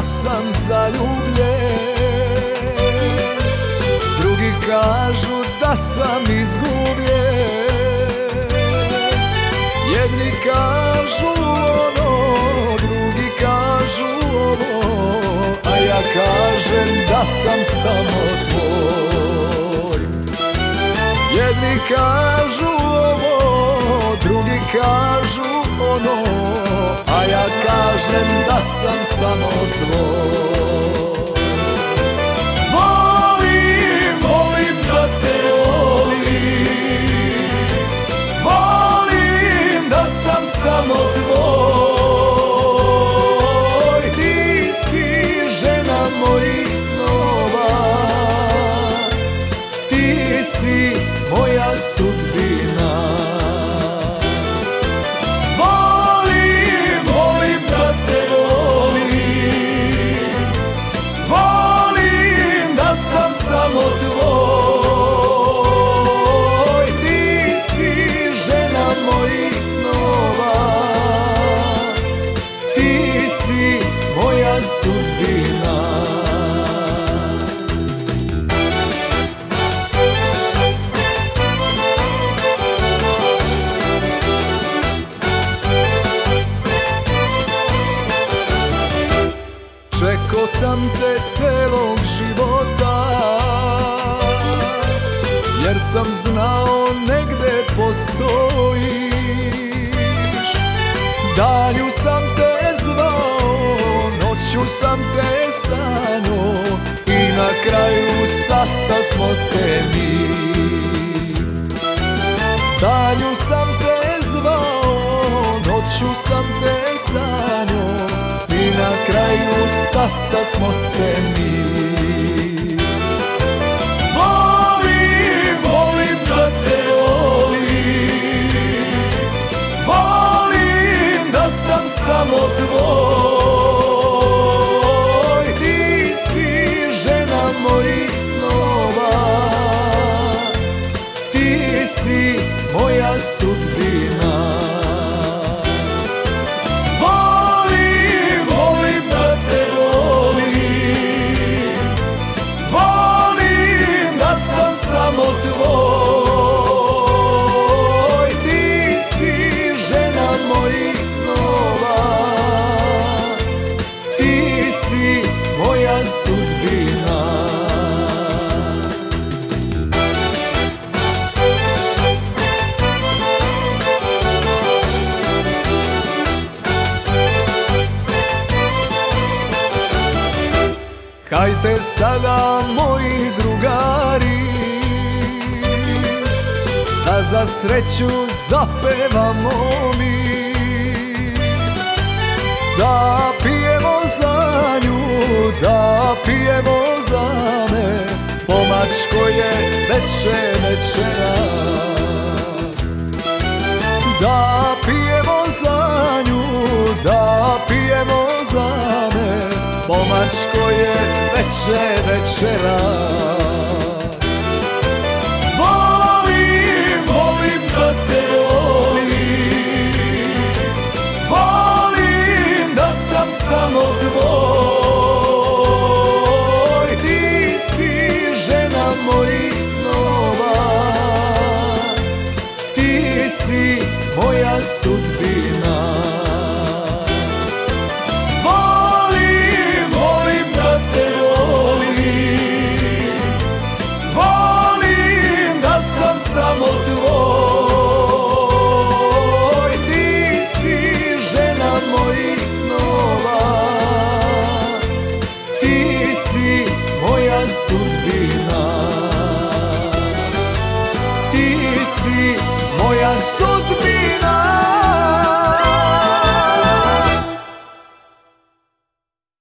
sam zaljubljen, drugi kažu da sam izgubljen. Jedni kažu ono, drugi kažu ovo, a ja kažem da sam samo tvoj. Jedni kažu ovo, drugi kažu ono, a ja kažem da sam samo tvoj. Volim, volim da te volim, volim da sam samo tvoj. Ti si žena mojih snova, ti si moja sudbina. Samo tvoj, ti si žena mojih snova, ti si moja sudbina. Čekao sam te celog života, jer sam znao negde postojiš. Danju sam te zvao, noću sam te sanjao, i na kraju sastasmo se mi. Danju sam te zvao, noću sam te sanjao, i na kraju sastasmo se mi. Samo tvoj, ti si žena mojih snova, ti si moja sudbina. Volim, volim da te volim, volim da sam samo tvoj, ti si žena mojih snova, ti si moja sudbina. Hajte sada moji drugari, da za sreću zapevamo mi, da pijemo za nju, da pijemo za me, pomačko je večeras. Da pijemo za nju, da pijemo za me, pomačko je večeras. Volim, volim da te volim, volim da sam samo tvoj, ti si žena mojih snova, ti si moja sudbina.